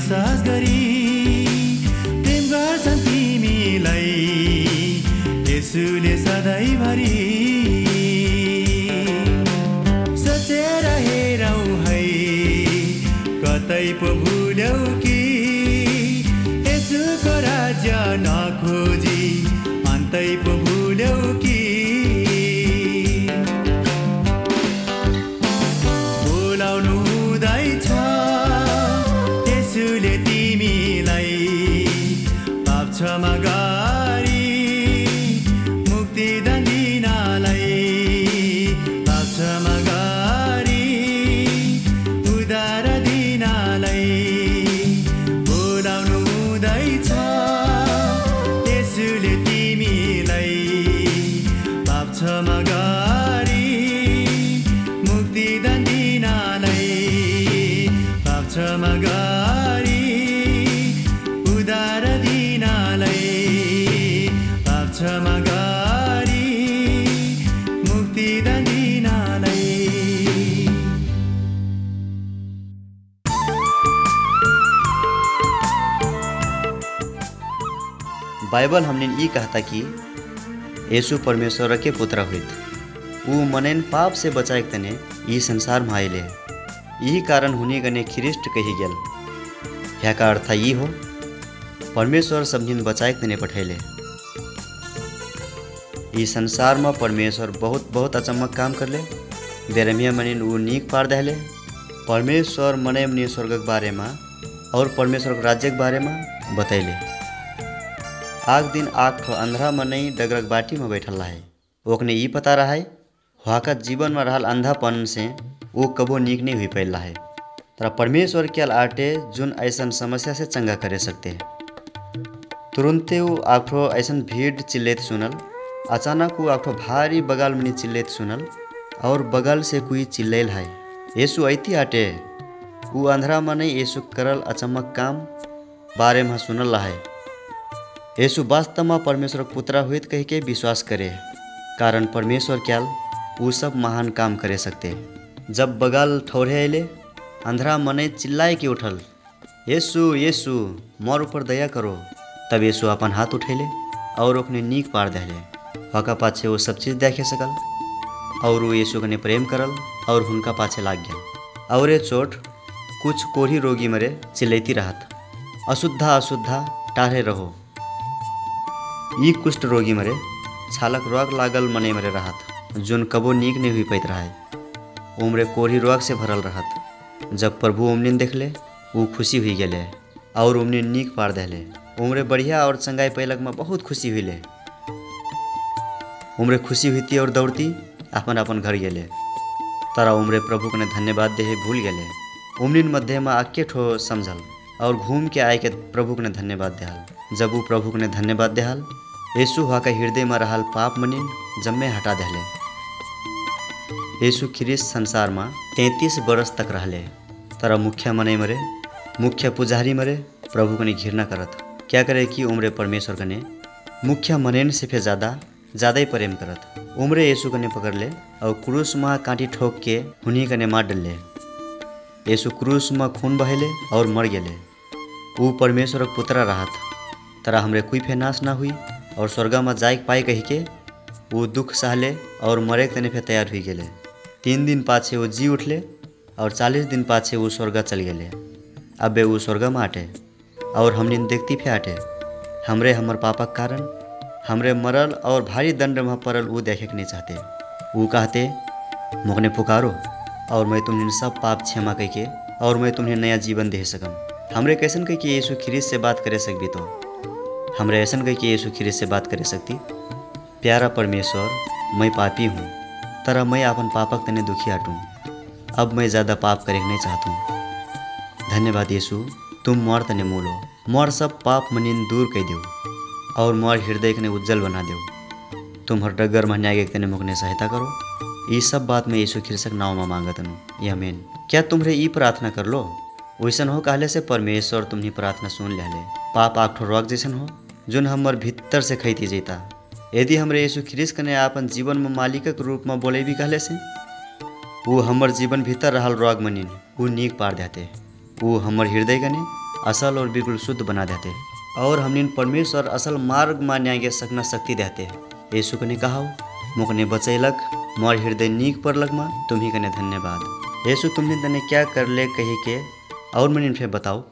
विश्वास गरी प्रेम गर्छन् तिमीलाई येशूले सधैँभरि सोचेर हेरौ है कतै पो भुल्यौ कि येशूको राज्य नखोजी अन्तै पो भुल्यौ कि बोलाउनु हुँदैछ येशूले तिमीलाई पाप क्षमा गरी मुक्तिदान दिनलाई पाप क्षमा गरी उद्धार दिनलाई बोलाउनु हुँदैछ येशूले तिमीलाई पाप क्षमा गरी मुक्तिदान दिनलाई पाप क्षमा गरी उद्धार दिनलाई पाप क्षमा गरी मुक्तिदान दिनलाई। बाइबल हमने ये कहता कि यीशु परमेश्वर के पुत्र हुइत ऊ मनन पाप से बचाए तने ये संसार में आइले यही कारण हुने गने ख्रिस्ट कही गेल। ह्याका अर्थ ये हो परमेश्वर सबनिन बचाए तने पठैले। ये संसार में परमेश्वर बहुत बहुत अचम्मक काम करले। बेरमिया मनिन ऊ नीक पार दहले। परमेश्वर मने मनी स्वर्ग के बारे में और परमेश्वर के राज्य के बारे में बतैले। आग दिन आग ठो अंधरा मनै डगरक बाटी में बैठल रहा है। ओकने ये पता रहा है वहाँ जीवन में रहल अंधापन से वो कबो नीक नहीं हुई पैल है। तर परमेश्वर के आटे जुन ऐसन समस्या से चंगा करे सकते हैं। तुरंते वो आठो ऐसन भीड़ चिल्लेत सुनल। अचानक वो आठो भारी बगल में चिल्लेत सुनल और बगल से कोई चिल्लैल है यीशु ऐती आटे। वो अंधरा में नहीं यीशु करल अचम्मक काम बारे में सुनल रहा है। यीशु वास्तव में परमेश्वर पुत्र हुइत कह के विश्वास करे कारण परमेश्वर क्याल वो सब महान काम करे सकते। जब बगाल ठौरे अले अंधरा मने चिल्लाए के उठल यीशु यीशु मोर ऊपर दया करो। तब यीशु अपन हाथ उठेले और ओकने नीक पार दहले। वका पाछे वो सब चीज़ देखे सकल और वो यीशु कने प्रेम करल और हुनका पाछे लाग गया। और ये चोट कुछ कोढ़ी रोगी मरे चिल्लैती रहत अशुद्धा अशुद्धा टाढ़े रहो। ये कुष्ठ रोगी मरे छालक रोग लागल मने मरे रहत जोन कबो नीक नहीं हुई पैत रहा है। उम्रे कोढ़ी रोग से भरल रहत। जब प्रभु उमनिन देखले वो खुशी हुई गेले और उमनिन नीक पार दहले। उम्रे बढ़िया और चंगाई पैलक में बहुत खुशी हुई ले। उम्रे खुशी हुई और दौड़ती अपन अपन घर गेले। तारा उम्रे प्रभु के धन्यवाद दे भूल गेले। उमनिन मध्य में आके ठो समझल और घूम के आए के प्रभु के धन्यवाद देहल। जब वो प्रभु के धन्यवाद देहल यीशु वहाँ का हृदय में रहल पाप मनिन जम्मे हटा दहले। यीशु ख्रिस्ट संसार में 33 बरस तक रहले। तारा मुखिया मने मरे मुख्य पुजारी मरे प्रभु कने घृणा करत। क्या करे कि उम्रे परमेश्वर कने मुख्य मनेन से फे ज़्यादा ही प्रेम करत। उम्रे यीशु कने पकड़ ले और क्रूस में कांटी ठोक के हुनी कने मार डले। यीशु क्रूस में खून बहेले और मर गेले। वो परमेश्वर पुत्र रहत तरह हमरे कोई फे नाश ना हुई और स्वर्ग में जाए पाए कही के वो दुख सहले और मरे तने फे तैयार हुई गेले। 3 दिन पाछे वो जी उठले और 40 दिन पाछे वो स्वर्ग चल गेले। अबे वो स्वर्ग में आटे और हमने देखती फे आटे हमरे हमर पापक कारण हमरे मरल और भारी दंड में पड़ल वो देखे के नहीं चाहते। वो कहते मुकने पुकारो और मैं तुम्हें सब पाप क्षमा कह के और मैं तुम्हें नया जीवन दे सकम। हमरे कैसन कह के यीशु ख्रिस्त से बात करे सकबी तो हमरे ऐसन कह के यीशु ख्रिस्त से बात करे सकती। प्यारा परमेश्वर मैं पापी हूँ तरह मैं अपन पापक तने दुखी हटूँ। अब मैं ज़्यादा पाप करे नहीं चाहता हूँ। धन्यवाद यीशु तुम मोर तने मूलो मोर सब पाप मनिन दूर कह दो और मोर हृदय कने उज्जवल बना दो। तुम हर डगर महन्या के तने मुकने सहायता करो। ये सब बात मैं यीशु ख्रिस्त नाव में मांगत हूँ ये आमीन। क्या तुम्हरे ई प्रार्थना कर लो वैसन हो कहले से परमेश्वर तुम्हें प्रार्थना सुन ले। पाप आठ रोग जैसन हो जोन हमर भीतर से खैती जेता। यदि हमरे यीशु ख्रिस्त कने आपन जीवन में मालिकक रूप में बोले भी कहले से वो हमर जीवन भीतर रहल रोग मनिन वो नीक पार देते। वो हमर हृदय कने असल और बिल्कुल शुद्ध बना देते और हमने परमेश्वर असल मार्ग में न्याय के सकना शक्ति देते। यीशु कने कहा मुकने बचैलक मोर हृदय नीक परलक में तुम्ही कने धन्यवाद। यीशु तुमने तने क्या कर ले कही के और मनिन फिर बताओ।